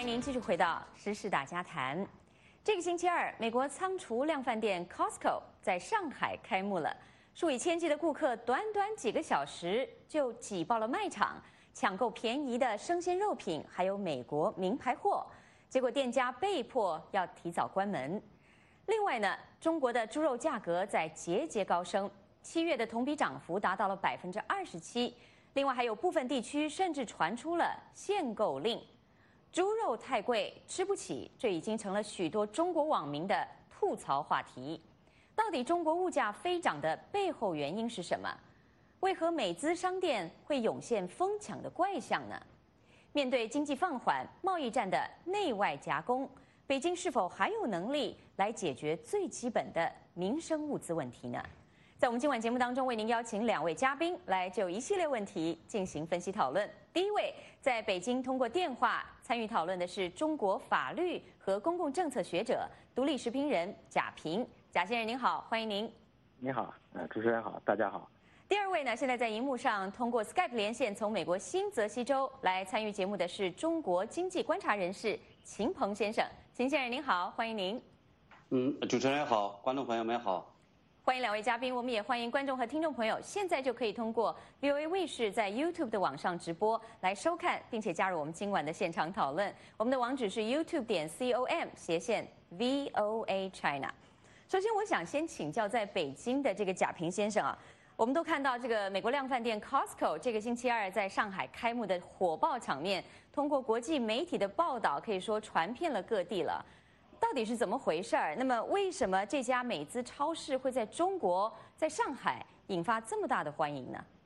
迎您继续回到时事大家谈。这个星期二，美国仓储量贩店 Costco 在上海开幕了，数以千计的顾客短短几个小时就挤爆了卖场，抢购便宜的生鲜肉品，还有美国名牌货。结果店家被迫要提早关门。另外呢，中国的猪肉价格在节节高升，7月的同比涨幅达到了27%。另外还有部分地区甚至传出了限购令。猪肉太贵，吃不起，这已经成了许多中国网民的吐槽话题。到底中国物价飞涨的背后原因是什么？为何美资商店会涌现疯抢的怪象呢？面对经济放缓、贸易战的内外夹攻，北京是否还有能力来解决最基本的民生物资问题呢？在我们今晚节目当中，为您邀请2位嘉宾来就一系列问题进行分析讨论。第一位，在北京通过电话参与讨论的是中国法律和公共政策学者、独立时评人贾平。贾先生您好，欢迎您。 你好，主持人好，大家好。 第二位呢，现在在荧幕上通过 Skype 连线从美国新泽西州来参与节目的是中国经济观察人士秦鹏先生。秦先生您好，欢迎您。 主持人好，观众朋友们好。 欢迎2位嘉宾，我们也欢迎观众和听众朋友，现在就可以通过 VOA 卫视在 YouTube 的网上直播来收看，并且加入我们今晚的现场讨论。我们的网址是 youtube.com/VOA China。首先，我想先请教在北京的这个贾平先生啊，我们都看到这个美国量贩店 Costco 这个星期二在上海开幕的火爆场面，通过国际媒体的报道，可以说传遍了各地了。到底是怎么回事儿？那么为什么这家美资超市会在中国，在上海引发这么大的欢迎呢？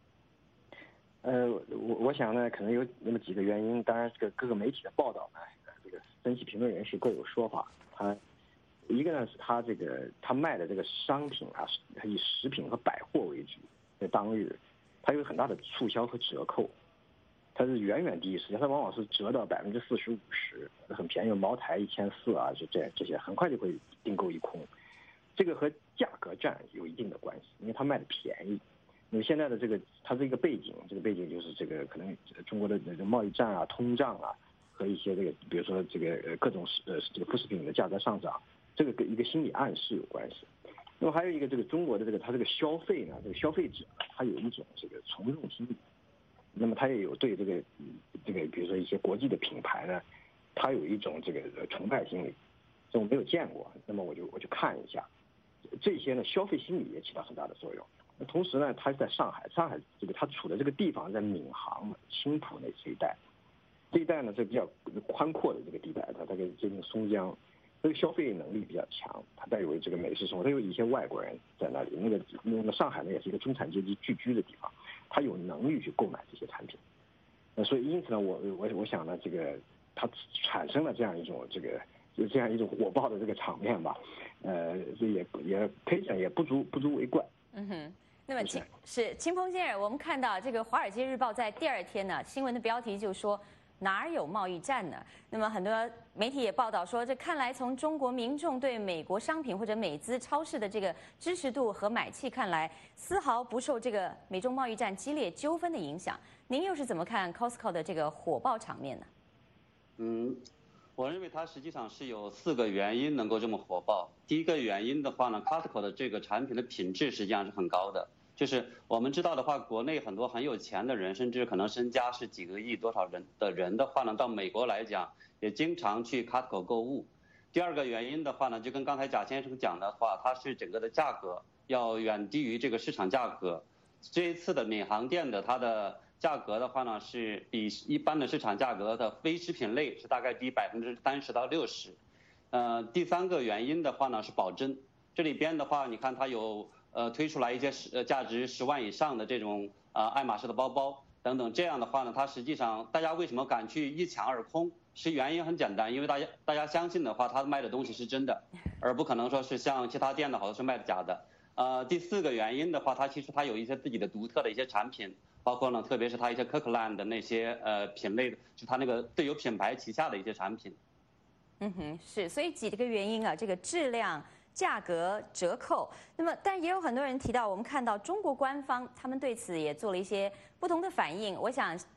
我想呢，可能有那么几个原因。当然，这个各个媒体的报道呢，这个分析评论人士各有说法。一个呢是他卖的这个商品啊，他以食品和百货为主，在当日，它有很大的促销和折扣。它是远远低于市价，它往往是折到40%、50%，很便宜，茅台1400啊，就这些，很快就会订购一空。这个和价格战有一定的关系，因为它卖的便宜。因为现在的它这个背景，就是可能中国的贸易战啊、通胀啊，和一些比如说各种副食品的价格上涨，这个跟一个心理暗示有关系。那么还有一个中国的它消费呢，消费者他有一种从众心理。那么他也有对这个比如说一些国际的品牌呢，他有一种崇拜心理，这我没有见过，那么我就看一下，这些呢消费心理也起到很大的作用。那同时呢，他在上海他处的这个地方在闵行、青浦这一带呢是比较宽阔的这个地带，它这个接近松江，这个消费能力比较强，它带有美式生活，它有一些外国人在那里。那么上海呢也是一个中产阶级聚居的地方。他有能力去购买这些产品，所以因此呢，我想呢，它产生了这样一种火爆的场面吧，这也可以讲也不足为怪。 那么秦鹏先生，我们看到这个《华尔街日报》在第2天呢，新闻的标题就说哪有贸易战呢？那么很多媒体也报道说，这看来从中国民众对美国商品或者美资超市的这个支持度和买气看来，丝毫不受这个美中贸易战激烈纠纷的影响。您又是怎么看 Costco 的这个火爆场面呢？ 我认为它实际上是有4个原因能够这么火爆。第一个原因的话呢 ，Costco 的这个产品的品质实际上是很高的。就是我们知道的话，国内很多很有钱的人，甚至可能身家是几个亿多少人的话呢，到美国来讲也经常去 Costco 购物。第2个原因的话呢，就跟刚才贾先生讲的话，它是整个的价格要远低于这个市场价格。这一次的闵行店的它的价格的话呢，是比一般的市场价格的非食品类是大概低30%到60%。第3个原因的话呢是保真，这里边的话你看它有推出来一些价值10万以上的这种爱马仕的包包等等，这样的话呢，它实际上大家为什么敢去一抢而空？是原因很简单，因为大家相信的话，他卖的东西是真的，而不可能说是像其他店的好多是卖的假的。第4个原因的话，它其实它有一些自己的独特的一些产品，包括呢，特别是它一些 Kirkland 的那些品类的，就它那个对有品牌旗下的一些产品。 是，所以几个原因啊，这个质量、价格、折扣。那么，但也有很多人提到，我们看到中国官方他们对此也做了一些不同的反应。我想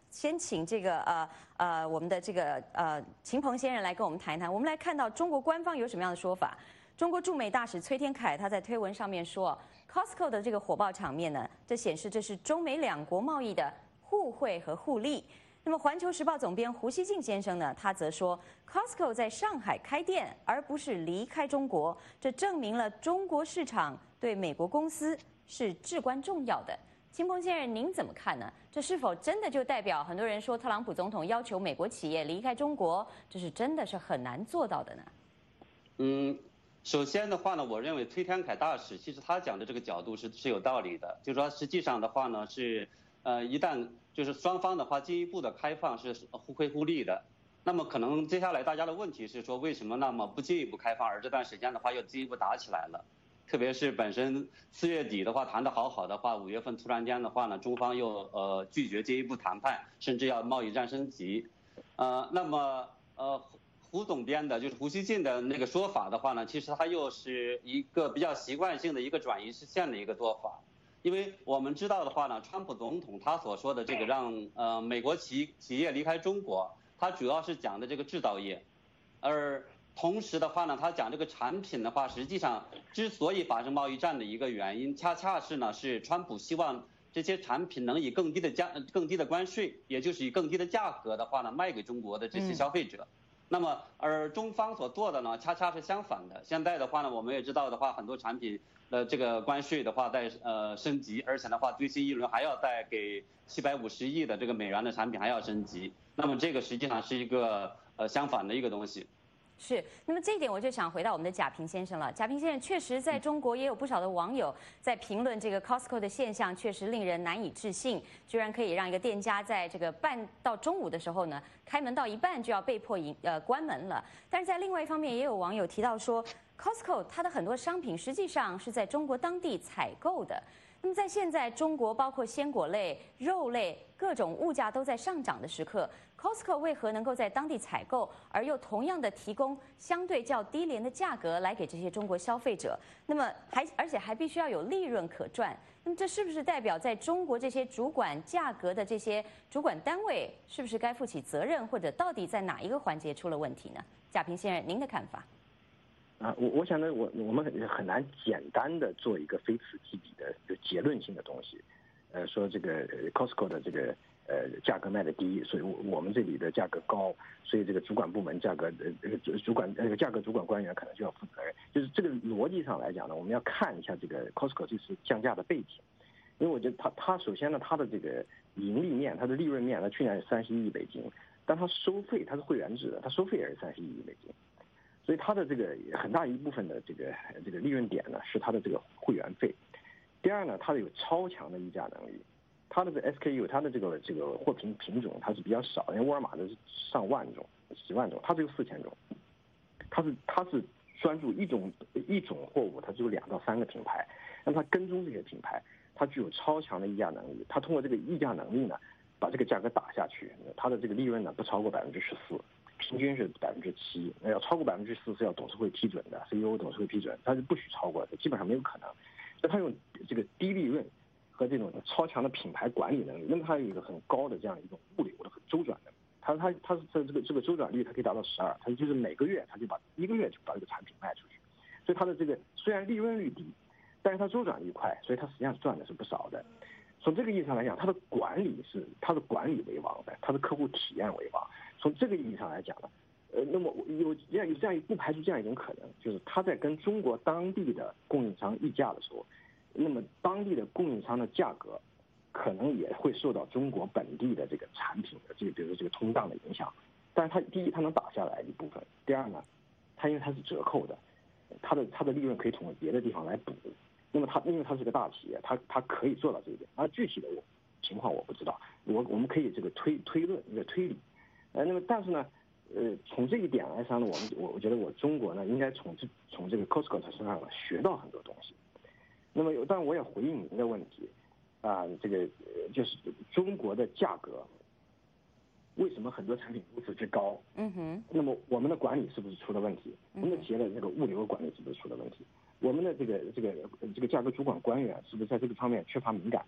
先请这个我们的这个秦鹏先生来跟我们谈一谈。我们来看到中国官方有什么样的说法。中国驻美大使崔天凯他在推文上面说 ，Costco 的这个火爆场面呢，这显示这是中美两国贸易的互惠和互利。那么，《环球时报》总编胡锡进先生呢，他则说 ，Costco 在上海开店，而不是离开中国，这证明了中国市场对美国公司是至关重要的。秦鹏先生，您怎么看呢？这是否真的就代表很多人说特朗普总统要求美国企业离开中国，这是真的是很难做到的呢？ 首先的话呢，我认为崔天凯大使其实他讲的这个角度是有道理的，就是说实际上的话呢是，一旦就是双方的话进一步的开放是互惠互利的，那么可能接下来大家的问题是说为什么那么不进一步开放，而这段时间的话又进一步打起来了，特别是本身4月底的话谈得好的话，5月份突然间的话呢，中方又拒绝进一步谈判，甚至要贸易战升级，那么胡总编的就是胡锡进的那个说法的话呢，其实他又是一个比较习惯性的一个转移视线的一个做法，因为我们知道的话呢，川普总统他所说的这个让美国企业离开中国，他主要是讲的这个制造业，而同时的话呢，他讲这个产品的话，实际上之所以发生贸易战的一个原因，恰恰是呢是川普希望这些产品能以更低的关税，也就是以更低的价格的话呢卖给中国的这些消费者。那么，而中方所做的呢，恰恰是相反的。现在的话呢，我们也知道的话，很多产品的这个关税的话在升级，而且的话最新一轮还要再给750亿的这个美元的产品还要升级。那么这个实际上是一个相反的一个东西。 是，那么这一点我就想回到我们的贾平先生了。贾平先生确实在中国也有不少的网友在评论这个 Costco 的现象，确实令人难以置信，居然可以让一个店家在这个半到中午的时候呢，开门到一半就要被迫关门了。但是在另外一方面，也有网友提到说 ，Costco 它的很多商品实际上是在中国当地采购的。那么在现在中国包括鲜果类、肉类各种物价都在上涨的时刻 ，Costco 为何能够在当地采购，而又同样的提供相对较低廉的价格来给这些中国消费者？那么而且还必须要有利润可赚。那么这是不是代表在中国这些主管价格的这些主管单位，是不是该负起责任，或者到底在哪一个环节出了问题呢？贾平先生，您的看法？ 我想呢，我们很难简单的做一个非此即彼的结论性的东西，说这个 Costco 的这个价格卖的低，所以我们这里的价格高，所以这个主管部门价格价格主管官员可能就要负责任。就是这个逻辑上来讲呢，我们要看一下这个 Costco 这次降价的背景，因为我觉得它首先呢，它的这个盈利面，它的利润面，它去年是31亿美金，但它收费它是会员制的，它收费也是31亿美金。所以它的这个很大一部分的这个利润点呢，是它的这个会员费。第二呢，它有超强的议价能力，它的SKU， 它的这个货品种它是比较少，因为沃尔玛的是上万种、几万种，它只有4000种。它是专注一种货物，它只有2到3个品牌，让它跟踪这些品牌，它具有超强的议价能力。它通过这个议价能力呢，把这个价格打下去，它的这个利润呢不超过14%。平均是7%，要超过14%是要董事会批准的 ，CEO 董事会批准，它是不许超过的，基本上没有可能。所以它用这个低利润和这种超强的品牌管理能力，那么它有一个很高的这样一种物流的周转的，它是这个周转率它可以达到12%，它就是每个月它就把1个月就把这个产品卖出去，所以它的这个虽然利润率低，但是它周转率快，所以它实际上赚的是不少的。从这个意义上来讲，它的管理为王的，它的客户体验为王。从这个意义上来讲呢，那么有这样不排除这样一种可能，就是他在跟中国当地的供应商议价的时候，那么当地的供应商的价格可能也会受到中国本地的这个产品的比如说这个通胀的影响。但是它第一，它能打下来一部分；第二呢，它因为它是折扣的，它的利润可以从别的地方来补。那么因为它是个大企业，它可以做到这一点。而具体的情况我不知道，我们可以这个推论一个推理。那么但是呢，从这一点来说呢，我觉得中国呢应该从这个 Costco 身上学到很多东西。那么当然我也回应您的问题，这个就是中国的价格为什么很多产品如此之高？那么我们的管理是不是出了问题？我们的企业的这个物流管理是不是出了问题？我们的这个价格主管官员是不是在这个方面缺乏敏感度？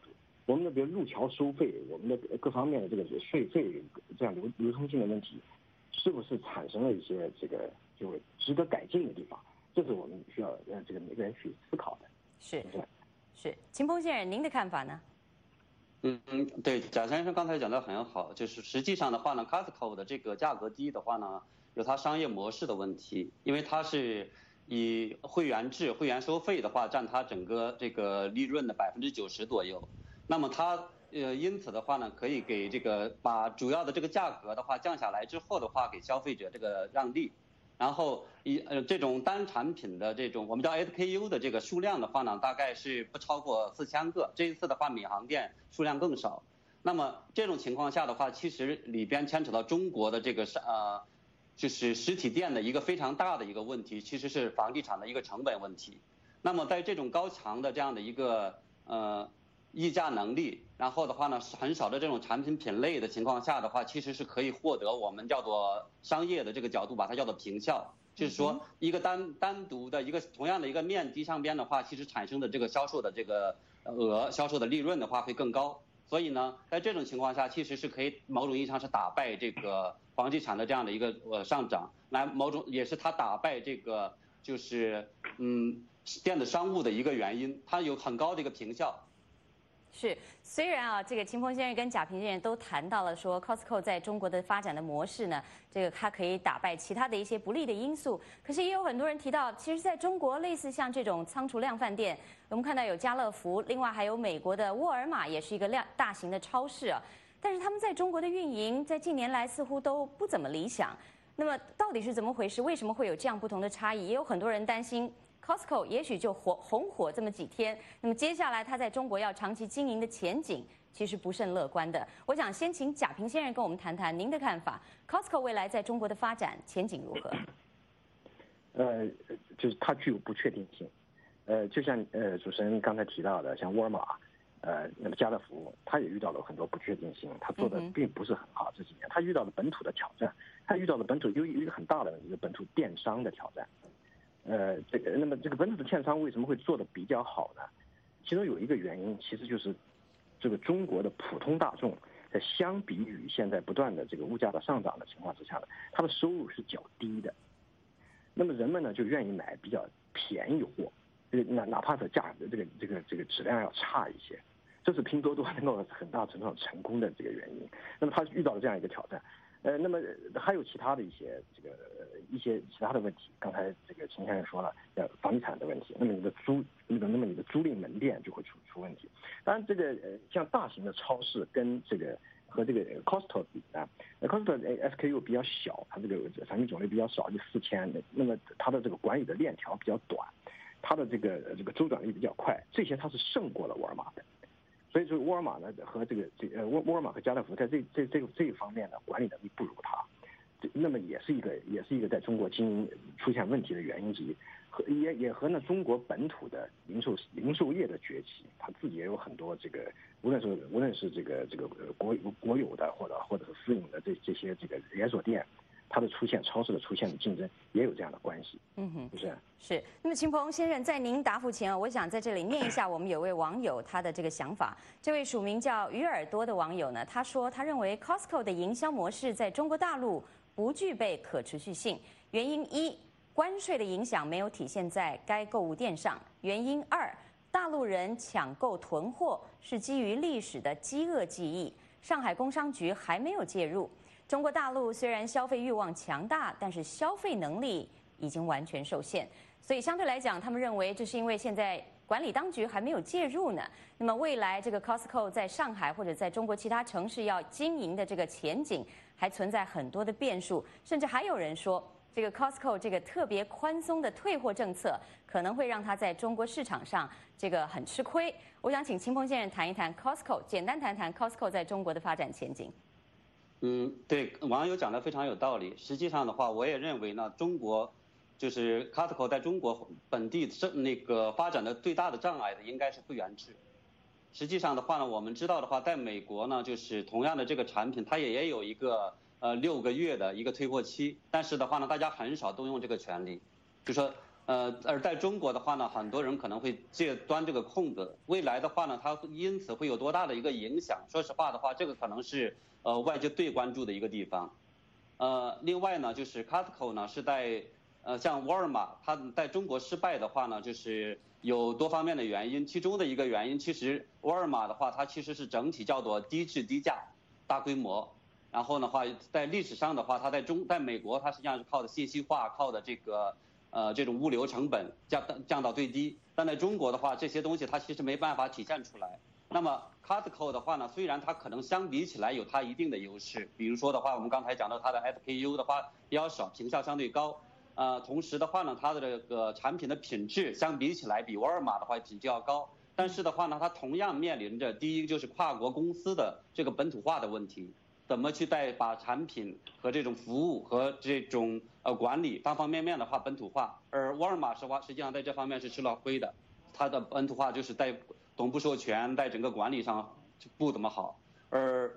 我们的比如路桥收费，我们的各方面的这个税费这样流通性的问题，是不是产生了一些这个就值得改进的地方？这是我们需要这个每个人去思考的。 是，秦鹏先生，您的看法呢？ 对，贾先生刚才讲的很好，就是实际上的话呢 ，Costco 的这个价格低的话呢，有它商业模式的问题，因为它是以会员制、会员收费的话占它整个这个利润的90%左右。那么它因此的话呢，可以给这个把主要的这个价格的话降下来之后的话，给消费者这个让利。然后这种单产品的这种我们叫 SKU 的这个数量的话呢，大概是不超过4000个。这一次的话，闵行店数量更少。那么这种情况下的话，其实里边牵扯到中国的这个就是实体店的一个非常大的一个问题，其实是房地产的一个成本问题。那么在这种高强的这样的一个议价能力，然后的话呢很少的这种产品品类的情况下的话，其实是可以获得我们叫做商业的这个角度把它叫做平效，就是说一个单独的一个同样的一个面积上边的话，其实产生的这个销售的这个销售的利润的话会更高。所以呢，在这种情况下，其实是可以某种意义上是打败这个房地产的这样的一个上涨，来某种也是它打败这个就是电子商务的一个原因，它有很高的一个平效。 是，虽然啊，这个秦鹏先生跟贾平先生都谈到了说 Costco 在中国的发展的模式呢，这个它可以打败其他的一些不利的因素。可是也有很多人提到，其实在中国类似像这种仓储量贩店，我们看到有家乐福，另外还有美国的沃尔玛，也是一个大型的超市啊。但是他们在中国的运营，在近年来似乎都不怎么理想。那么到底是怎么回事？为什么会有这样不同的差异？也有很多人担心。Costco 也许就红火这么几天，那么接下来它在中国要长期经营的前景其实不甚乐观的。我想先请贾平先生跟我们谈谈您的看法 ，Costco 未来在中国的发展前景如何？ 就是它具有不确定性，就像主持人刚才提到的，像沃尔玛，那么家乐福，它也遇到了很多不确定性，它做的并不是很好。这几年它遇到了本土的挑战，它遇到了有一个很大的一个本土电商的挑战。那么这个本土的电商为什么会做得比较好呢？其中有一个原因，其实就是这个中国的普通大众在相比于现在不断的这个物价的上涨的情况之下呢，它的收入是较低的。那么人们呢就愿意买比较便宜货，哪怕是价格这个质量要差一些，这是拼多多能够很大程度上成功的这个原因。那么他遇到了这样一个挑战。那么还有其他的一些其他的问题，刚才这个秦先生说了，房地产的问题，那么你的租赁门店就会出问题。当然，这个像大型的超市和这个 Costco 比呢，Costco SKU 比较小，它这个产品种类比较少，就4000，那么它的这个管理的链条比较短，它的这个周转率比较快，这些它是胜过了沃尔玛的。所以说沃尔玛呢和沃尔玛和家乐福在这一方面呢管理能力不如它，那么也是一个在中国经营出现问题的原因之一，也和呢中国本土的零售业的崛起，它自己也有很多这个无论是这个国有的或者是私营的这些这个连锁店。它的超市的出现的竞争也有这样的关系，不是？ 是。那么秦鹏先生，在您答复前啊，我想在这里念一下我们有位网友他的这个想法。这位署名叫鱼耳朵的网友呢，他说他认为 Costco 的营销模式在中国大陆不具备可持续性。原因一，关税的影响没有体现在该购物店上；原因二，大陆人抢购囤货是基于历史的饥饿记忆，上海工商局还没有介入。中国大陆虽然消费欲望强大，但是消费能力已经完全受限，所以相对来讲，他们认为这是因为现在管理当局还没有介入呢。那么未来这个 Costco 在上海或者在中国其他城市要经营的这个前景还存在很多的变数，甚至还有人说，这个 Costco 这个特别宽松的退货政策可能会让它在中国市场上这个很吃亏。我想请秦鹏先生谈一谈 Costco， 简单谈谈 Costco 在中国的发展前景。 对，网友讲的非常有道理。实际上的话，我也认为呢，中国就是 Costco 在中国本地发展的最大的障碍的应该是会员制。实际上的话呢，我们知道的话，在美国呢，就是同样的这个产品，它也有一个6个月的一个退货期，但是的话呢，大家很少动用这个权利，就说而在中国的话呢，很多人可能会端这个空子，未来的话呢，它因此会有多大的一个影响？说实话的话，这个可能是外界最关注的一个地方。另外呢，就是 Costco 呢是在像沃尔玛，它在中国失败的话呢，就是有多方面的原因，其中的一个原因，其实沃尔玛的话，它其实是整体叫做低质低价、大规模。然后的话，在历史上的话，它在美国，它实际上是靠的信息化，靠的这种物流成本降到最低。但在中国的话，这些东西它其实没办法体现出来。那么 Costco 的话呢，虽然它可能相比起来有它一定的优势，比如说的话，我们刚才讲到它的 SKU 的话比较少，坪效相对高。同时的话呢，它的这个产品的品质相比起来比沃尔玛的话品质要高。但是的话呢，它同样面临着第一就是跨国公司的这个本土化的问题。怎么去把产品和这种服务和这种管理方方面面的话本土化，而沃尔玛实际上在这方面是吃了亏的，它的本土化就是在总部授权，在整个管理上不怎么好，而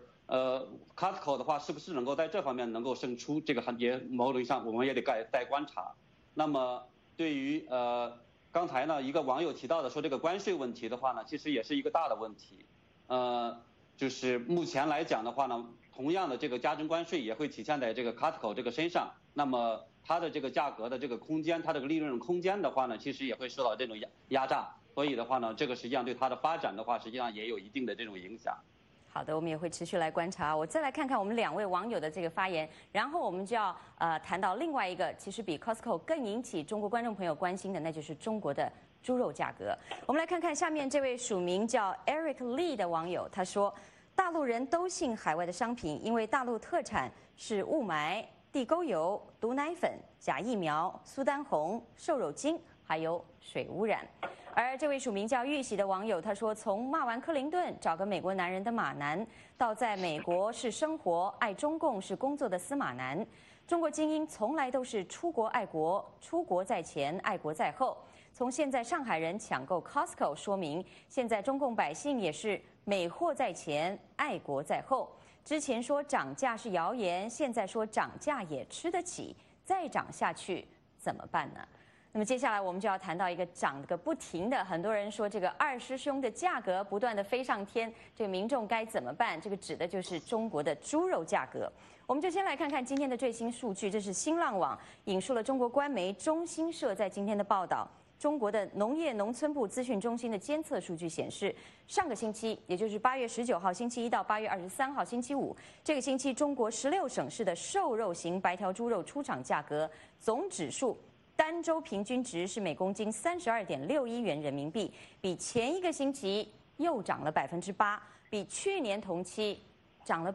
Costco 的话是不是能够在这方面能够胜出，这个也某种意义上我们也得再观察。那么对于刚才呢一个网友提到的说这个关税问题的话呢，其实也是一个大的问题，就是目前来讲的话呢。同样的这个加征关税也会体现在这个 Costco 这个身上，那么它的这个价格的这个空间，它这个利润空间的话呢，其实也会受到这种压榨，所以的话呢，这个实际上对它的发展的话，实际上也有一定的这种影响。 好的，我们也会持续来观察。我再来看看我们2位网友的这个发言，然后我们就要谈到另外一个其实比 Costco 更引起中国观众朋友关心的，那就是中国的猪肉价格。我们来看看下面这位署名叫 Eric Lee 的网友，他说。大陆人都信海外的商品，因为大陆特产是雾霾、地沟油、毒奶粉、假疫苗、苏丹红、瘦肉精，还有水污染。而这位署名叫玉玺的网友他说，从骂完克林顿找个美国男人的马男，到在美国是生活、爱中共是工作的司马南，中国精英从来都是出国爱国，出国在前，爱国在后。从现在上海人抢购 Costco 说明，现在中共百姓也是美货在前，爱国在后。之前说涨价是谣言，现在说涨价也吃得起，再涨下去怎么办呢？那么接下来我们就要谈到一个涨个不停的，很多人说这个二师兄的价格不断的飞上天，这个民众该怎么办？这个指的就是中国的猪肉价格。我们就先来看看今天的最新数据，这是新浪网引述了中国官媒中新社在今天的报道。中国的农业农村部资讯中心的监测数据显示，上个星期，也就是8月19号星期一到8月23号星期五，这个星期中国16省市的瘦肉型白条猪肉出厂价格总指数单周平均值是每公斤32.61元人民币，比前一个星期又涨了8%，比去年同期涨了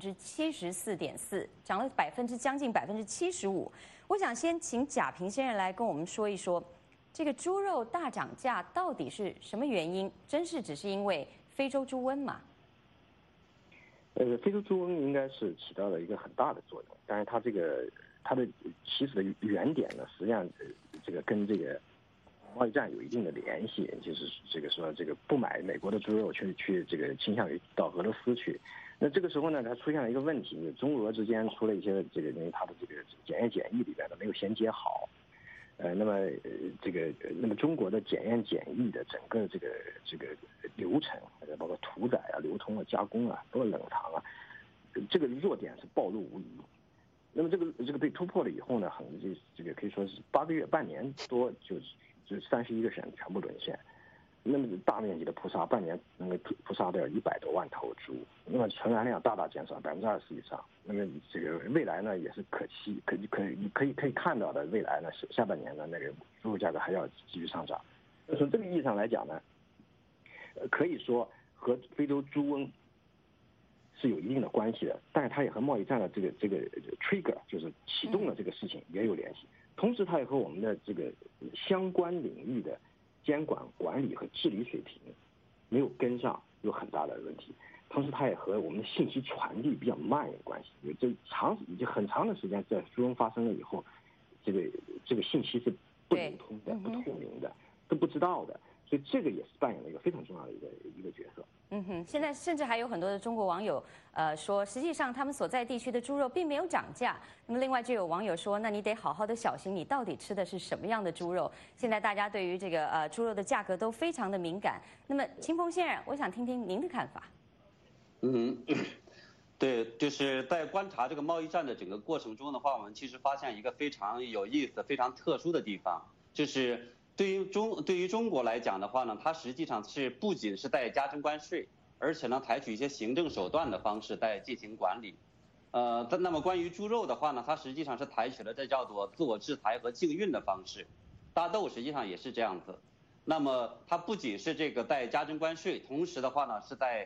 74.4%，涨了将近75%。我想先请贾平先生来跟我们说一说。这个猪肉大涨价到底是什么原因？真是只是因为非洲猪瘟吗？ 非洲猪瘟应该是起到了一个很大的作用，但是它的起始的原点呢，实际上这个跟这个贸易战有一定的联系，就是这个说这个不买美国的猪肉去这个倾向于到俄罗斯去。那这个时候呢，它出现了一个问题，中俄之间出了一些这个因为它的这个检验检疫里边呢没有衔接好。那么中国的检验检疫的整个这个流程，包括屠宰啊、流通啊、加工啊，包括冷藏啊，这个弱点是暴露无遗。那么这个被突破了以后呢，这个可以说是8个月、半年多就31个省全部沦陷。那么大面积的扑杀，半年能够扑杀掉100多万头猪，那么存栏量大大减少20%以上。那么这个未来呢，也是可以看到的，未来呢下半年呢那个猪肉价格还要继续上涨。从这个意义上来讲呢，可以说和非洲猪瘟是有一定的关系的，但是它也和贸易战的这个 trigger 就是启动了这个事情也有联系。同时，它也和我们的这个相关领域的监管、管理和治理水平没有跟上，有很大的问题。同时，它也和我们的信息传递比较慢有关系。已经很长的时间，在猪瘟发生了以后，这个信息是不流通的、不透明的，都不知道的。 所以这个也是扮演了一个非常重要的一个角色。 现在甚至还有很多的中国网友说，实际上他们所在地区的猪肉并没有涨价。那么另外就有网友说，那你得好好的小心，你到底吃的是什么样的猪肉？现在大家对于这个猪肉的价格都非常的敏感。那么秦鹏先生，我想听听您的看法。 对，就是在观察这个贸易战的整个过程中的话，我们其实发现一个非常有意思、非常特殊的地方，就是对于中国来讲的话呢，它实际上是不仅是在加征关税，而且呢采取一些行政手段的方式在进行管理。那么关于猪肉的话呢，它实际上是采取了这叫做自我制裁和禁运的方式。大豆实际上也是这样子。那么它不仅是这个在加征关税，同时的话呢是在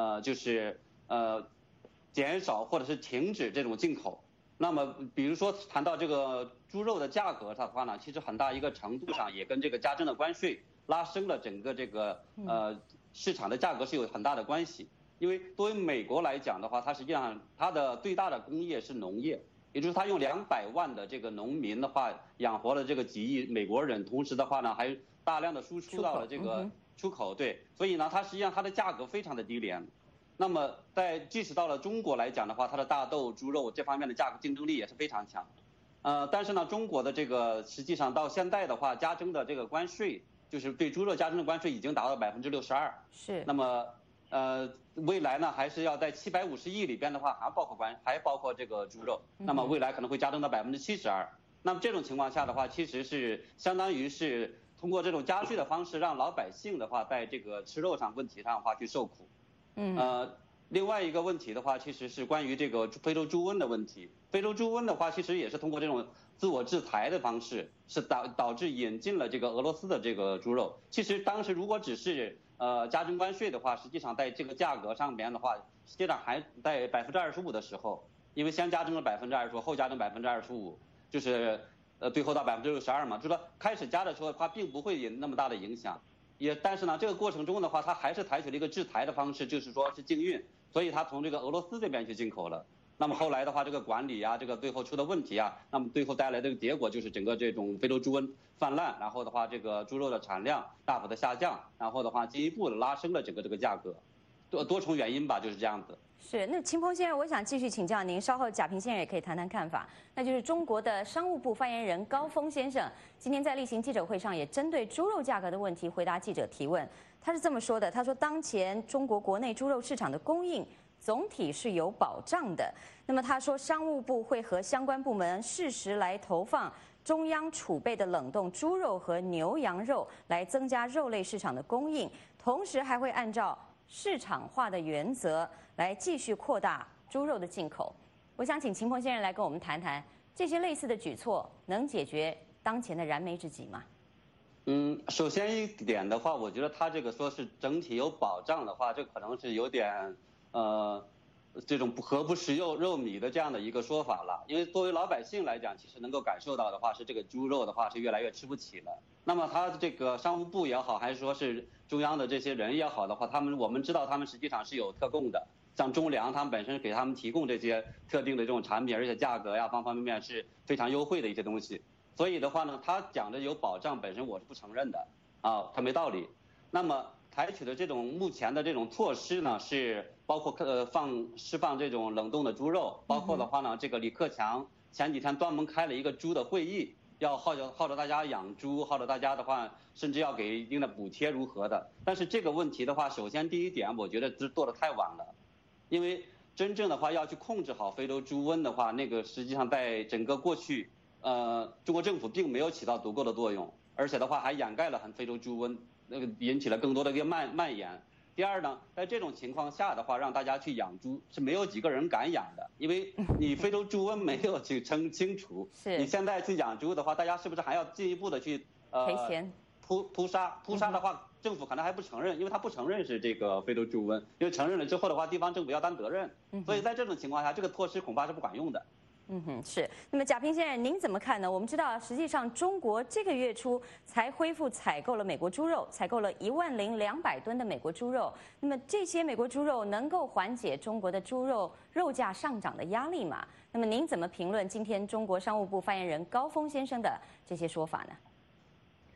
减少或者是停止这种进口。那么比如说谈到这个猪肉的价格的话呢，其实很大一个程度上也跟这个加征的关税拉升了整个这个市场的价格是有很大的关系。因为作为美国来讲的话，它实际上它的最大的工业是农业，也就是它用200万的这个农民的话养活了这个几亿美国人，同时的话呢还大量的输出到了这个出口，对，所以呢它实际上它的价格非常的低廉。那么即使到了中国来讲的话，它的大豆、猪肉这方面的价格竞争力也是非常强。但是呢，中国的这个实际上到现在的话，加征的这个关税，就是对猪肉加征的关税已经达到62%。 是。 那么未来呢，还是要在750亿里边的话，还包括这个猪肉。那么未来可能会加征到72%。那么这种情况下的话，其实是相当于是通过这种加税的方式，让老百姓的话在这个吃肉上问题上的话去受苦。另外一个问题的话，其实是关于这个非洲猪瘟的问题。非洲猪瘟的话，其实也是通过这种自我制裁的方式，是导致引进了这个俄罗斯的这个猪肉。其实当时如果只是加征关税的话，实际上在这个价格上面的话，实际上还在25%的时候，因为先加征了25%，后加征25%，就是最后到62%嘛，就是说开始加的时候它并不会有那么大的影响。但是呢，这个过程中的话，它还是采取了一个制裁的方式，就是说是禁运，所以它从这个俄罗斯这边去进口了。那么后来的话，这个管理啊，这个最后出的问题啊，那么最后带来这个结果就是整个这种非洲猪瘟泛滥，然后的话，这个猪肉的产量大幅的下降，然后的话进一步的拉升了整个这个价格，多重原因吧，就是这样子。 是，那秦鹏先生，我想继续请教您，稍后贾平先生也可以谈谈看法。那就是中国的商务部发言人高峰先生今天在例行记者会上也针对猪肉价格的问题回答记者提问。他是这么说的：他说，当前中国国内猪肉市场的供应总体是有保障的。那么他说，商务部会和相关部门适时来投放中央储备的冷冻猪肉和牛羊肉，来增加肉类市场的供应，同时还会按照市场化的原则来继续扩大猪肉的进口。我想请秦鹏先生来跟我们谈谈这些类似的举措能解决当前的燃眉之急吗？ 首先一点的话，我觉得他这个说是整体有保障的话，这可能是有点这种何不食肉糜的这样的一个说法了。因为作为老百姓来讲，其实能够感受到的话是这个猪肉的话是越来越吃不起了。那么他这个商务部也好，还是说是中央的这些人也好的话，我们知道他们实际上是有特供的，像中粮他们本身给他们提供这些特定的这种产品，而且价格呀方方面面是非常优惠的一些东西。所以的话呢，他讲的有保障本身我是不承认的啊，他没道理。那么采取的这种目前的这种措施呢，是包括释放这种冷冻的猪肉，包括的话呢，这个李克强前几天专门开了一个猪的会议，要号召大家养猪，号召大家的话，甚至要给一定的补贴如何的。但是这个问题的话，首先第一点，我觉得是做得太晚了，因为真正的话要去控制好非洲猪瘟的话，那个实际上在整个过去，中国政府并没有起到足够的作用，而且的话还掩盖了非洲猪瘟，那个引起了更多的一个蔓延。第二呢，在这种情况下的话，让大家去养猪是没有几个人敢养的，因为你非洲猪瘟没有去清除，你现在去养猪的话，大家是不是还要进一步的去赔钱？ 扑杀的话，政府可能还不承认，因为他不承认是这个非洲猪瘟，因为承认了之后的话，地方政府要担责任，所以在这种情况下，这个措施恐怕是不管用的。 是。那么贾平先生，您怎么看呢？我们知道，实际上中国这个月初才恢复采购了美国猪肉，采购了10200吨的美国猪肉。那么这些美国猪肉能够缓解中国的猪肉价上涨的压力吗？那么您怎么评论今天中国商务部发言人高峰先生的这些说法呢？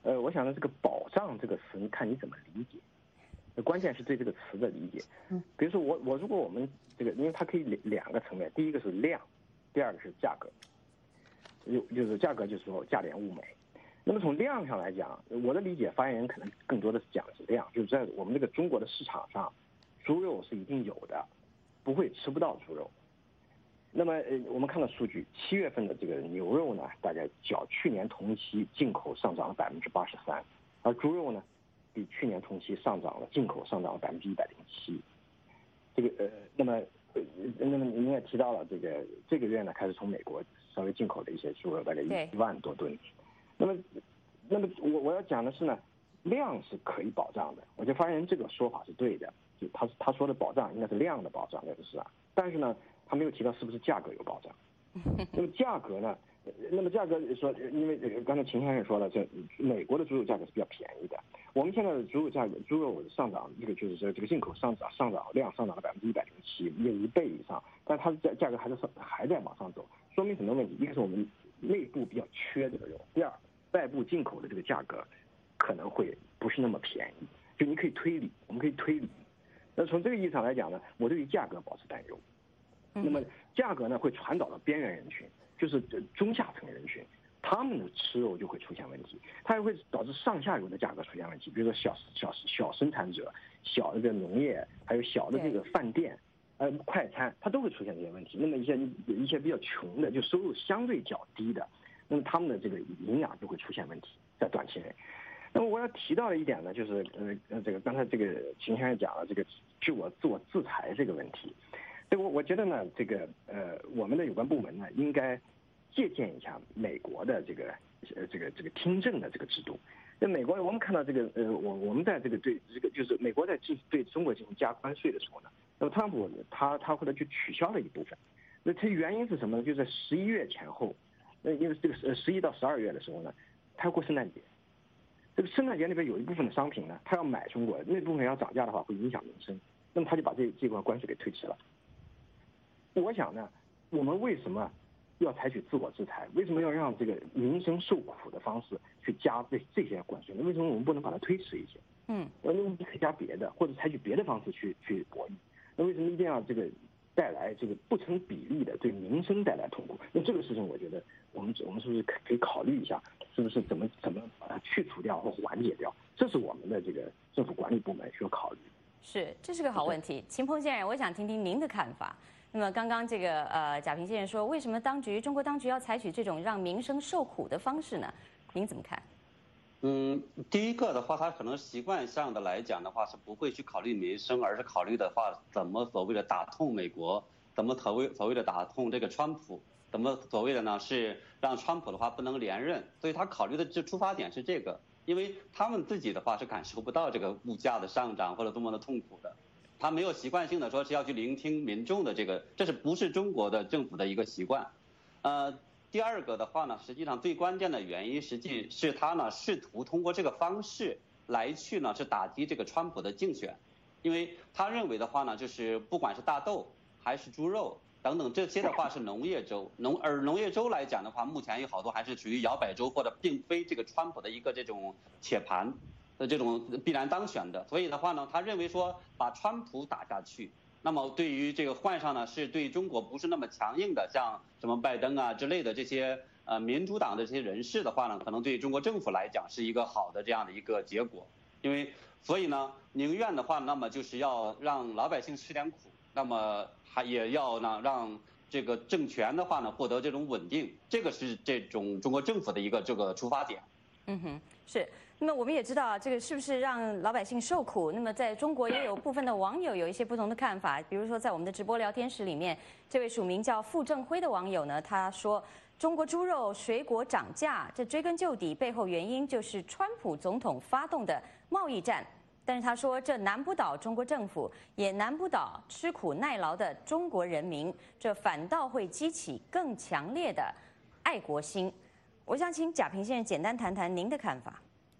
我想呢，这个保障这个词，你看你怎么理解？关键是对这个词的理解。比如说如果我们这个，因为它可以两个层面，第一个是量，第二个是价格。就是价格，就是说价廉物美。那么从量上来讲，我的理解，发言人可能更多的是讲的是量，就是在我们这个中国的市场上，猪肉是一定有的，不会吃不到猪肉。那么我们看到数据，7月份的这个牛肉呢，大概较去年同期进口上涨了83%，而猪肉呢，比去年同期进口上涨了107%。这个那么您也提到了，这个月呢，开始从美国稍微进口的一些猪肉，大概1万多吨。那么我要讲的是呢，量是可以保障的。我觉得发言人这个说法是对的，就他说的保障应该是量的保障，这个是啊。但是呢，他没有提到是不是价格有保障。那么价格呢？价格说，因为刚才秦先生说了，这美国的猪肉价格是比较便宜的。我们现在的猪肉上涨，一个就是说这个进口上涨量上涨了107%，也1倍以上，但它的价格还在往上走，说明很多问题。一个是我们内部比较缺这个肉，第二，外部进口的这个价格可能会不是那么便宜。就你可以推理，我们可以推理。那从这个意义上来讲呢，我对于价格保持担忧。那么价格呢会传导到边缘人群，就是中下层人群，他们的吃肉就会出现问题，它也会导致上下游的价格出现问题。比如说小生产者、小的农业，还有小的这个饭店、快餐，它都会出现这些问题。那么一些比较穷的，就收入相对较低的，那么他们的这个营养就会出现问题，在短期内。那么我要提到的一点呢，就是这个刚才这个秦先生讲了这个自我制裁这个问题。我觉得呢，我们的有关部门呢，应该借鉴一下美国的这个听证的这个制度。在美国，我们看到我们在就是美国在对中国进行加关税的时候呢，那么特朗普他后来就取消了一部分。那它原因是什么呢？就在11月前后，因为这个11到12月的时候呢，他要过圣诞节。这个圣诞节里边有一部分的商品呢，他要买中国，那部分要涨价的话，会影响民生。那么他就把这块关税给推迟了。我想呢，我们为什么要采取自我制裁？为什么要让这个民生受苦的方式去加这些关税？为什么我们不能把它推迟一些？那我们可以加别的，或者采取别的方式去博弈。那为什么一定要带来不成比例的对民生带来痛苦？那这个事情，我觉得我们是不是可以考虑一下，是不是怎么把它去除掉或缓解掉？这是我们的政府管理部门需要考虑。 是，这是个好问题。秦鹏先生，我想听听您的看法。那么刚刚贾平先生说，为什么中国当局要采取这种让民生受苦的方式呢？您怎么看？ 第一个的话，他可能习惯上的来讲的话，是不会去考虑民生，而是考虑的话，怎么所谓的打痛美国，怎么所谓的打痛这个川普，怎么所谓的呢是让川普的话不能连任，所以他考虑的出发点是这个，因为他们自己的话是感受不到这个物价的上涨或者多么的痛苦的。他没有习惯性的说是要去聆听民众的这是不是中国的政府的一个习惯？第二个的话呢，实际上最关键的原因，实际是他呢试图通过这个方式来去呢是打击这个川普的竞选，因为他认为的话呢，就是不管是大豆还是猪肉等等这些的话是农业州，而农业州来讲的话，目前有好多还是属于摇摆州或者并非这个川普的一个这种铁盘的这种必然当选的，所以的话呢，他认为说把川普打下去，那么对于这个换上呢，是对中国不是那么强硬的，像什么拜登啊之类的这些民主党的这些人士的话呢，可能对中国政府来讲是一个好的这样的一个结果，因为所以呢，宁愿的话，那么就是要让老百姓吃点苦，那么也要呢让这个政权的话呢获得这种稳定，这个是这种中国政府的一个出发点。 是。那么我们也知道，这个是不是让老百姓受苦？那么在中国也有部分的网友有一些不同的看法。比如说，在我们的直播聊天室里面，这位署名叫傅正辉的网友呢，他说：“中国猪肉、水果涨价，这追根究底背后原因就是川普总统发动的贸易战。但是他说，这难不倒中国政府，也难不倒吃苦耐劳的中国人民，这反倒会激起更强烈的爱国心。”我想请贾平先生简单谈谈您的看法。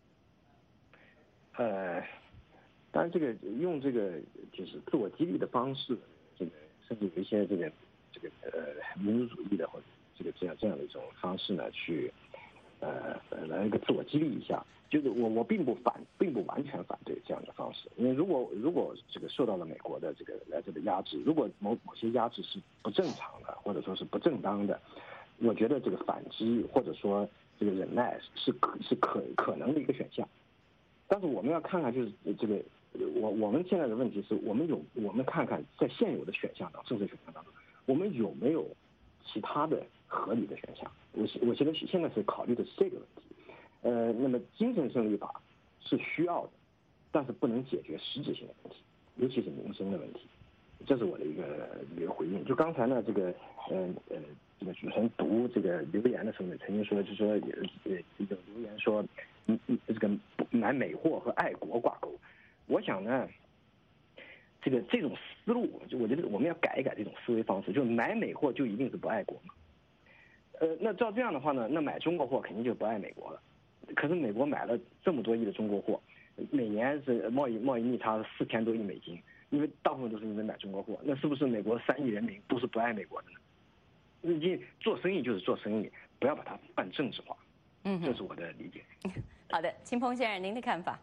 当然用就是自我激励的方式，甚至有一些民族主义的或者这样的一种方式呢，去来一个自我激励一下。就是我并不完全反对这样的方式，因为如果这个受到了美国的这个压制，如果某些压制是不正常的，或者说是不正当的，我觉得这个反击或者说这个忍耐是可能的一个选项。但是我们要看看，就是这个我们现在的问题是我们看看在现有的选项政策选项当中，我们有没有其他的合理的选项？我觉得现在是考虑的是这个问题。那么精神胜利法是需要的，但是不能解决实质性的问题，尤其是民生的问题。这是我的一个回应。就刚才呢，这个主持人读这个留言的时候呢，曾经说，就是说有留言说，这个买美货和爱国挂钩。我想呢，这种思路，就我觉得我们要改一改这种思维方式，就买美货就一定是不爱国嘛？那照这样的话呢，那买中国货肯定就不爱美国了。可是美国买了这么多亿的中国货，每年是贸易逆差4000多亿美金，因为大部分都是因为买中国货，那是不是美国3亿人民都是不爱美国的呢？你做生意就是做生意，不要把它办政治化。这是我的理解。 好的，秦鹏先生，您的看法？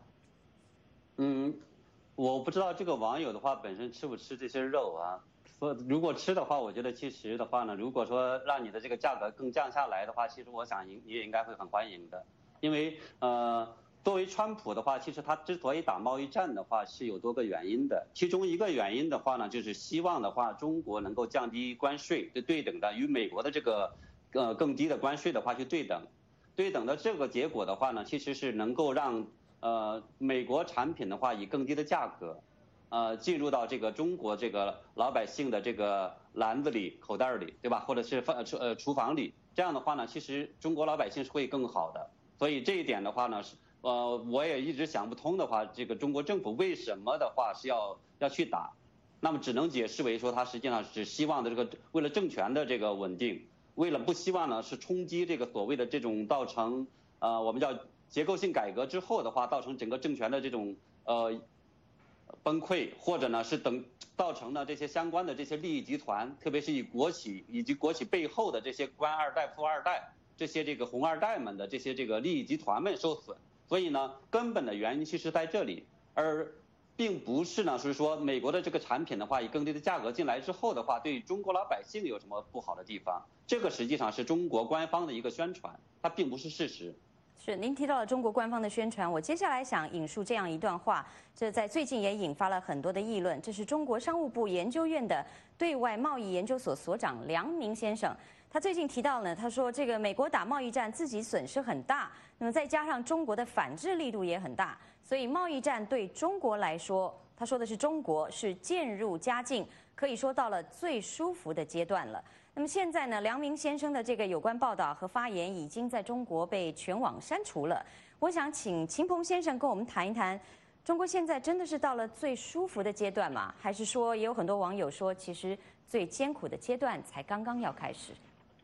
我不知道这个网友的话本身吃不吃这些肉啊？如果吃的话，我觉得其实的话呢，如果说让你的这个价格更降下来的话，其实我想你也应该会很欢迎的。因为作为川普的话，其实他之所以打贸易战的话是有多个原因的。其中一个原因的话呢，就是希望的话中国能够降低关税，对等的与美国的这个更低的关税的话去对等的这个结果的话呢，其实是能够让美国产品的话以更低的价格进入到这个中国这个老百姓的这个篮子里、口袋里，对吧？或者是厨房里，这样的话呢，其实中国老百姓是会更好的。所以这一点的话呢，我也一直想不通的话，这个中国政府为什么的话是要去打？那么只能解释为说，他实际上是希望的这个为了政权的这个稳定，为了不希望呢是冲击这个所谓的这种造成我们叫结构性改革之后的话，造成整个政权的这种崩溃，或者呢是造成呢这些相关的这些利益集团，特别是以国企以及国企背后的这些官二代、富二代。这些这个红二代们的这些这个利益集团们受损，所以呢，根本的原因其实在这里，而并不是呢，是说美国的这个产品的话，以更低的价格进来之后的话，对中国老百姓有什么不好的地方？这个实际上是中国官方的一个宣传，它并不是事实。 是，您提到了中国官方的宣传，我接下来想引述这样一段话，这在最近也引发了很多的议论。这是中国商务部研究院的对外贸易研究所所长梁明先生。他最近提到呢，他说这个美国打贸易战自己损失很大，那么再加上中国的反制力度也很大，所以贸易战对中国来说，他说的是中国是渐入佳境，可以说到了最舒服的阶段了。那么现在呢，梁明先生的这个有关报道和发言已经在中国被全网删除了。我想请秦鹏先生跟我们谈一谈，中国现在真的是到了最舒服的阶段吗？还是说也有很多网友说，其实最艰苦的阶段才刚刚要开始？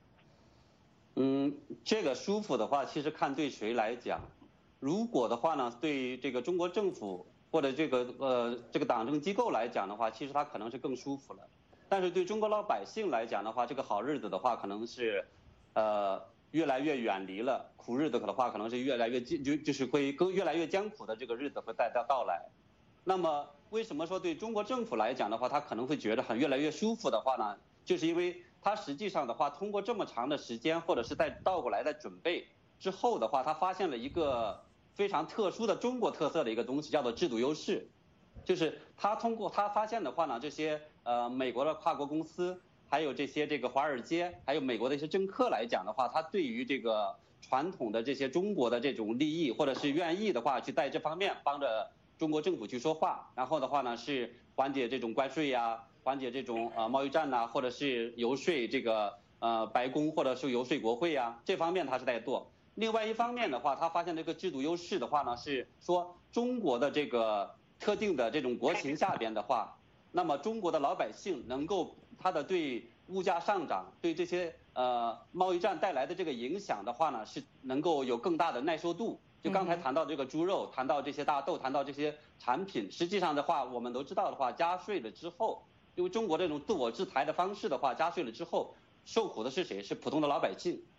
这个舒服的话，其实看对谁来讲。如果的话呢，对这个中国政府或者这个党政机构来讲的话，其实它可能是更舒服了。但是对中国老百姓来讲的话，这个好日子的话，可能是越来越远离了，苦日子的话，可能是越来越就是会越来越艰苦的这个日子会到来。那么为什么说对中国政府来讲的话，他可能会觉得越来越舒服的话呢？就是因为他实际上的话，通过这么长的时间，或者是在倒过来在准备之后的话，他发现了一个非常特殊的中国特色的一个东西，叫做制度优势。就是他通过他发现的话呢，这些美国的跨国公司，还有这些这个华尔街，还有美国的一些政客来讲的话，他对于这个传统的这些中国的这种利益，或者是愿意的话去在这方面帮着中国政府去说话，然后的话呢是缓解这种关税呀，缓解这种贸易战呐，或者是游说这个白宫，或者是游说国会呀，这方面他是在做。另外一方面的话，他发现这个制度优势的话呢，是说中国的这个特定的这种国情下边的话，那么中国的老百姓能够他的对物价上涨，对这些贸易战带来的这个影响的话呢，是能够有更大的耐受度。就刚才谈到这个猪肉，谈到这些大豆，谈到这些产品，实际上的话，我们都知道的话，加税了之后，因为中国这种自我制裁的方式的话，加税了之后，受苦的是谁？是普通的老百姓。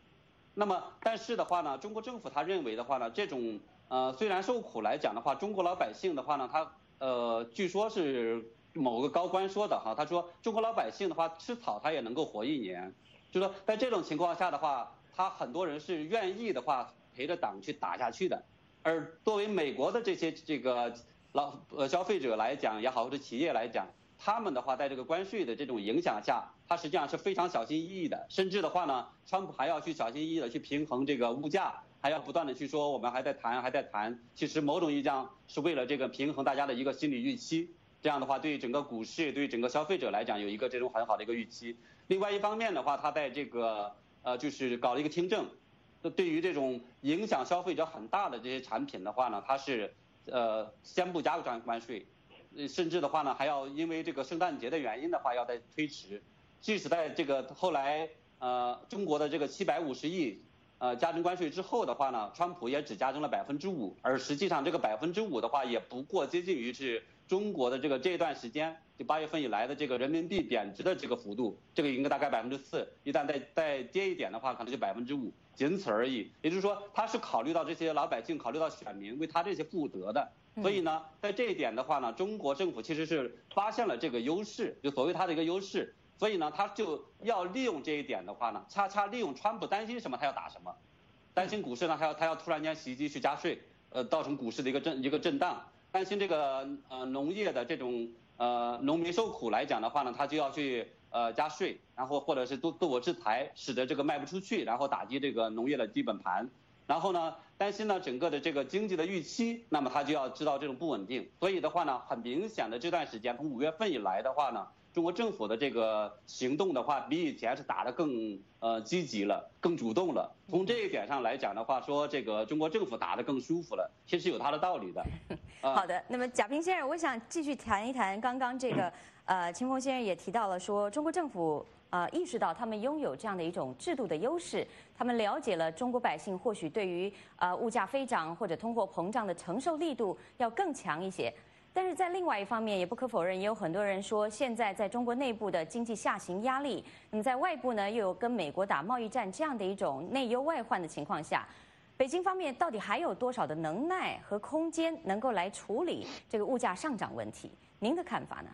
那么但是的话呢，中国政府他认为的话呢，这种虽然受苦来讲的话，中国老百姓的话呢，他据说是某个高官说的哈，他说中国老百姓的话吃草他也能够活1年，就说在这种情况下的话，他很多人是愿意的话陪着党去打下去的。而作为美国的这个消费者来讲也好，或者企业来讲，他们的话在这个关税的这种影响下，他实际上是非常小心翼翼的，甚至的话呢，川普还要去小心翼翼的去平衡这个物价，还要不断的去说我们还在谈，其实某种意义上是为了这个平衡大家的一个心理预期。这样的话，对于整个股市，对于整个消费者来讲，有一个这种很好的一个预期。另外一方面的话，他在这个就是搞了一个听证。对于这种影响消费者很大的这些产品的话呢，它是先不加关税，甚至的话呢还要因为这个圣诞节的原因的话要再推迟。即使在这个后来中国的这个750亿加征关税之后的话呢，川普也只加征了5%，而实际上这个5%的话也不过接近于是中国的这段时间，就8月份以来的这个人民币贬值的这个幅度，这个应该大概4%，一旦再跌一点的话，可能就5%。仅此而已，也就是说，他是考虑到这些老百姓，考虑到选民，为他这些负责的。所以呢，在这一点的话呢，中国政府其实是发现了这个优势，就所谓它的一个优势。所以呢，他就要利用这一点的话呢，恰恰利用川普担心什么他要打什么，担心股市呢，他要突然间袭击去加税，造成股市的一个震荡，担心这个农业的这种农民受苦来讲的话呢，他就要去加税，然后或者是自我制裁，使得这个卖不出去，然后打击这个农业的基本盘。然后呢，担心呢整个的这个经济的预期，那么他就要知道这种不稳定。所以的话呢，很明显的这段时间，从5月份以来的话呢，中国政府的这个行动的话，比以前是打得更积极了，更主动了。从这一点上来讲的话，说这个中国政府打得更舒服了，其实有它的道理的。 好的，那么贾平先生，我想继续谈一谈刚刚这个秦鹏先生也提到了说，中国政府意识到他们拥有这样的一种制度的优势，他们了解了中国百姓或许对于物价飞涨或者通货膨胀的承受力度要更强一些。但是在另外一方面，也不可否认，也有很多人说，现在在中国内部的经济下行压力，那么在外部呢，又有跟美国打贸易战这样的一种内忧外患的情况下，北京方面到底还有多少的能耐和空间能够来处理这个物价上涨问题？您的看法呢？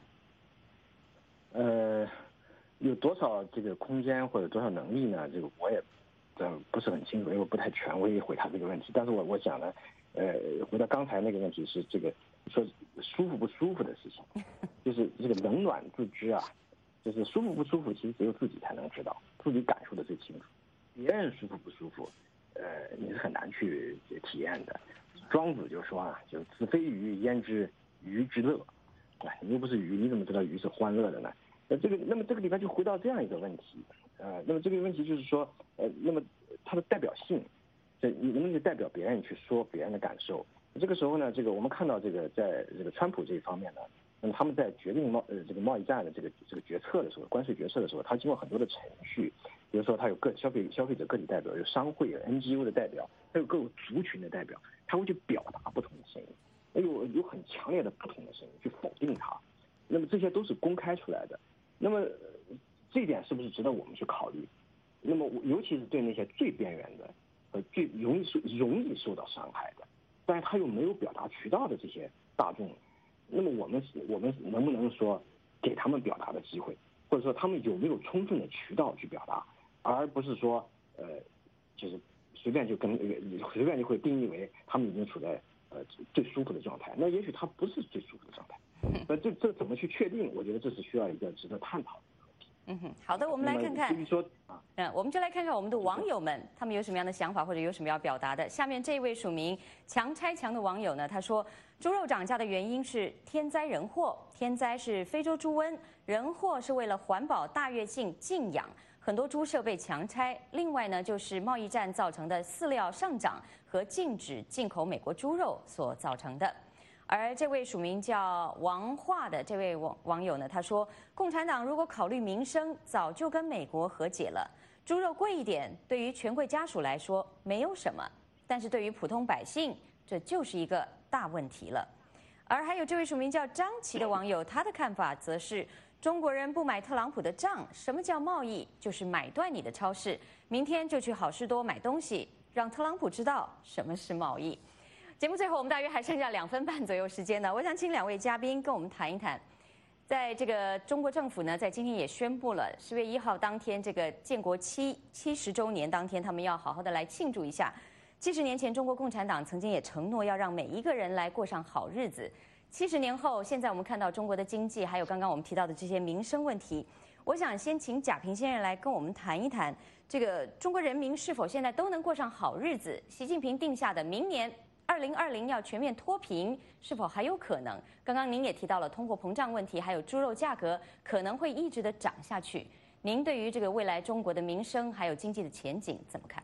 有多少这个空间或者多少能力呢？这个我也不是很清楚，因为我不太权威回答这个问题。但是我想呢，回到刚才那个问题是这个说舒服不舒服的事情，就是这个冷暖自知啊，就是舒服不舒服，其实只有自己才能知道，自己感受的最清楚。别人舒服不舒服，你是很难去体验的。庄子就说啊，就子非鱼，焉知鱼之乐？你又不是鱼，你怎么知道鱼是欢乐的呢？那么这个地方就回到这样一个问题，那么这个问题就是说，那么它的代表性，你能不能代表别人去说别人的感受？这个时候呢，这个我们看到这个在这个川普这一方面呢，那么他们在决定这个贸易战的这个决策的时候，关税决策的时候，他经过很多的程序，比如说他有消费者个体代表，有商会、有 NGO 的代表，还有各个族群的代表，他会去表达不同的声音，有很强烈的不同的声音去否定它，那么这些都是公开出来的。那么这一点是不是值得我们去考虑？那么尤其是对那些最边缘的和最容易受到伤害的，但是他又没有表达渠道的这些大众，那么我们能不能说给他们表达的机会，或者说他们有没有充分的渠道去表达，而不是说就是随便就会定义为他们已经处在最舒服的状态，那也许他不是最舒服的状态。这怎么去确定？我觉得这是需要一个值得探讨的问题。 好的，我们来看看。 至于说我们就来看看我们的网友们，他们有什么样的想法或者有什么要表达的。下面这位署名强拆墙的网友呢，他说，猪肉涨价的原因是天灾人祸，天灾是非洲猪瘟，人祸是为了环保大跃进禁养，很多猪舍被强拆。另外呢，就是贸易战造成的饲料上涨和禁止进口美国猪肉所造成的。而这位署名叫王化的这位网友呢，他说，共产党如果考虑民生，早就跟美国和解了。猪肉贵一点，对于权贵家属来说没有什么，但是对于普通百姓，这就是一个大问题了。而还有这位署名叫张琪的网友，他的看法则是， 中国人不买特朗普的账，什么叫贸易？就是买断你的超市，明天就去好事多买东西，让特朗普知道什么是贸易。节目最后，我们大约还剩下2分半左右时间呢，我想请2位嘉宾跟我们谈一谈。在这个中国政府呢，在今天也宣布了10月1号当天，这个建国70周年当天，他们要好好的来庆祝一下。70年前，中国共产党曾经也承诺要让每一个人来过上好日子。70年后，现在我们看到中国的经济，还有刚刚我们提到的这些民生问题，我想先请贾平先生来跟我们谈一谈，这个中国人民是否现在都能过上好日子？习近平定下的明年2020要全面脱贫，是否还有可能？刚刚您也提到了通货膨胀问题，还有猪肉价格可能会一直的涨下去。您对于这个未来中国的民生还有经济的前景怎么看？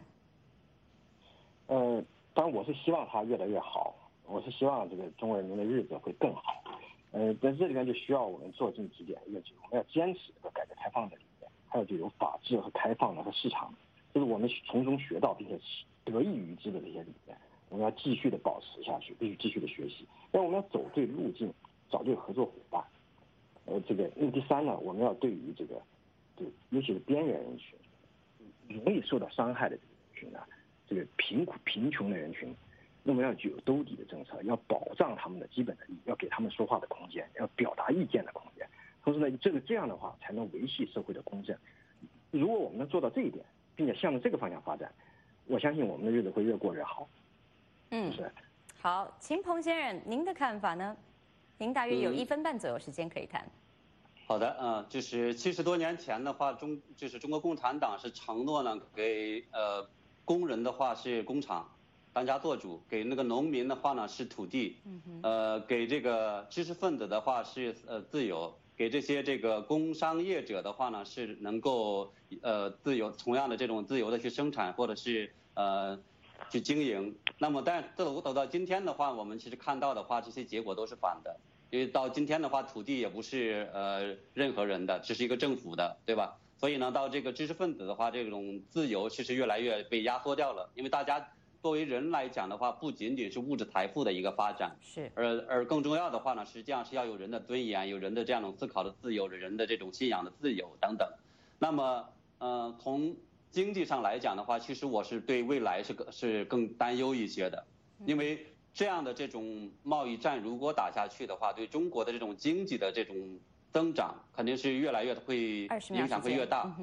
当然我是希望它越来越好，我是希望这个中国人民的日子会更好。在这里面就需要我们做进几点，一个就是我们要坚持这个改革开放的理念，还有就有法治和开放的和市场，这是我们从中学到并且得益于之的这些理念。我们要继续的保持下去，必须继续的学习。但我们要走对路径，找对合作伙伴。那第三呢，我们要对于尤其是边缘人群，容易受到伤害的人群呢，这个贫穷的人群，那么要具有兜底的政策，要保障他们的基本的利益，要给他们说话的空间，要表达意见的空间。同时呢，这样的话才能维系社会的公正。如果我们能做到这一点，并且向着这个方向发展，我相信我们的日子会越过越好。是。 好，秦鹏先生，您的看法呢？您大约有1分半左右时间可以谈。 好的，就是70多年前的话，中国共产党是承诺呢，给工人的话是工厂，当家做主；给那个农民的话呢是土地，给这个知识分子的话是自由，给这些这个工商业者的话呢是能够自由，同样的这种自由的去生产或者是去经营。那么但走到今天的话，我们其实看到的话，这些结果都是反的。因为到今天的话，土地也不是任何人的，只是一个政府的，对吧？所以呢，到这个知识分子的话，这种自由其实越来越被压缩掉了。因为大家作为人来讲的话，不仅仅是物质财富的一个发展， 是， 而更重要的话呢，实际上是要有人的尊严，有人的这样一种思考的自由，人的这种信仰的自由等等。那么从经济上来讲的话，其实我是对未来是更担忧一些的，因为这样的这种贸易战如果打下去的话，对中国的这种经济的这种增长肯定是越来越会影响会越大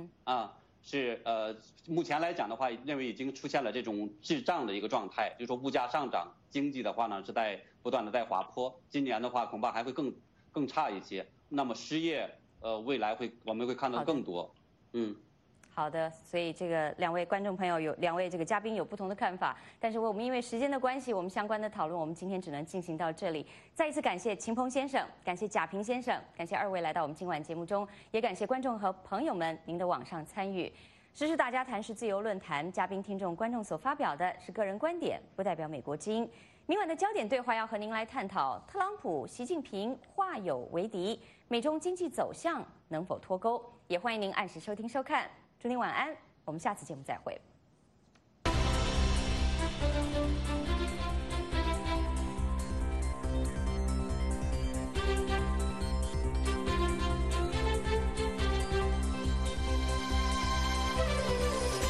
目前来讲的话，认为已经出现了这种滞胀的一个状态，就是说物价上涨，经济的话呢是在不断的在滑坡，今年的话恐怕还会更差一些。那么失业未来我们会看到更多。 好的，所以这个2位观众朋友2位这个嘉宾有不同的看法，但是我们因为时间的关系，我们相关的讨论我们今天只能进行到这里。再一次感谢秦鹏先生，感谢贾平先生，感谢2位来到我们今晚节目中，也感谢观众和朋友们您的网上参与。时事大家谈是自由论坛，嘉宾、听众、观众所发表的是个人观点，不代表美国之音。明晚的焦点对话要和您来探讨特朗普、习近平化友为敌，美中经济走向能否脱钩？也欢迎您按时收听收看。祝您晚安，我们下次节目再会。